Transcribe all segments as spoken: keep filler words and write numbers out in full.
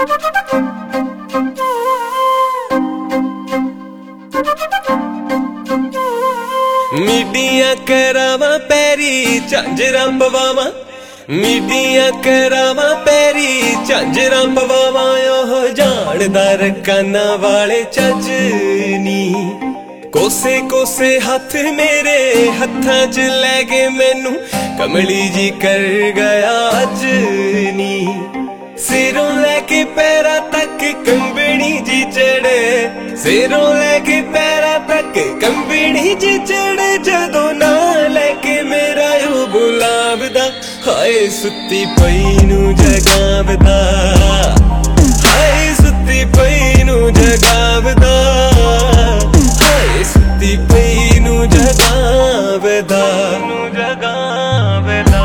Media करावा पैरी झांजरां पवावां, media करावा पैरी झांजरां पवावां। ओह जानदा रकाना वाले झज्ज नी, कोसे कोसे हथ मेरे हत्थां च लै गए मैनू, कमली जी कर गया अज नी। सिरों लैके पैरां तक कंबनी जी चढ़े, सिरों लैके पैरां तक कंबनी जी चढ़े। जदों ना लैके मेरा ओ बुलावदा, हाय सुत्ती पई नू जगावदा, हाय सुत्ती पई नू जगावदा, हाय सुत्ती पई नू जगावदा, नू जगावदा।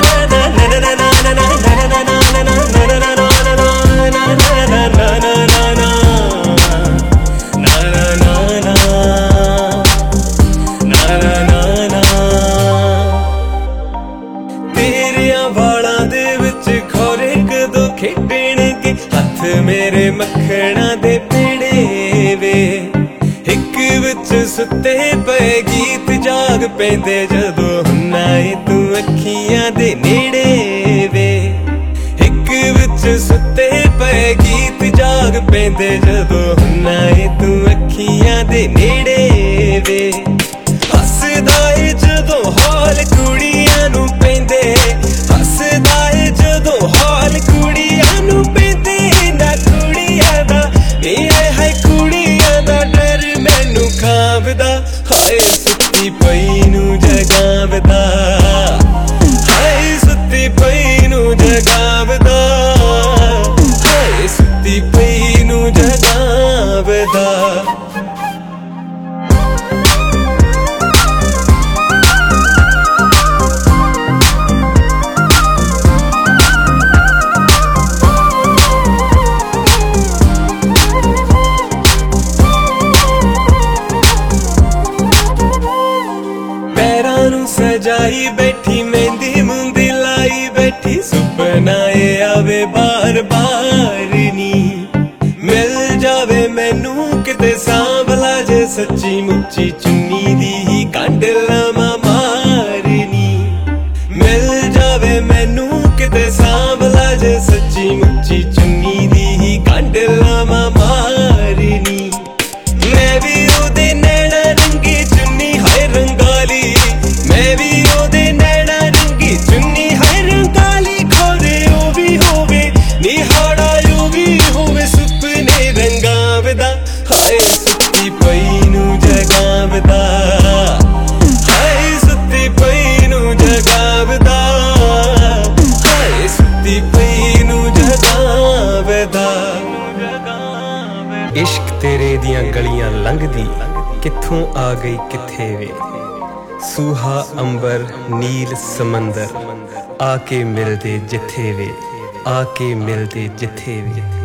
खेडणगे हथ मेरे मखणा दे पेड़े वे, हिक विच सुते पे गीत जाग पैंदे जदों हुन्ना ए तू अखियां दे नेड़े वे। हिक विच सुते पे गीत जाग पैंदे जदों हुन्ना ए तू अखियां दे नेड़े वे। हसदा ए जदों हौल कुड़ियां नू पैंदे, हसदा ए जदों हौल कुड़ियां नू पैंदे। ना कुड़ियां दा ए हाय कुड़ियां दा डर मैनू खावदा, हाय सुत्ती पई नू जगावदा, हाय सुत्ती पई नू जगावदा, हाय सुत्ती पई नू जगावदा। सजाई बैठी मेहंदी मुंदी लाई बैठी, सुपना ए आवे बार बार नी। मिल जावे मैनू किते सांभला जे सच्ची मुच्ची चुन्नी दी ही कंड लावां मारनी। मिल जावे मैनू किते सांभला जे सच्ची मुच्ची चुन्नी दी ही कंड लावां मारनी। मैं भी ओदे नैना रंगी चुन्नी हाय रंगाली, मैं भी ओदे नैना रंगी चुन्नी हाय रंगाली। खोरे ओ भी होवे निहाड़ा ओ भी होवे, सुपने रंगावदा, हाय सुत्ती पई नू जगावदा, हाय सुत्ती पई नू जगावदा, हाय सुत्ती पई नू जगावदा। इश्क तेरे दियां गलियां लंघदी कित्थों आ गई कित्थे वे, सूहा अंबर नील समंदर आके मिलदे जिथे वे, आके मिलदे जिथे वे।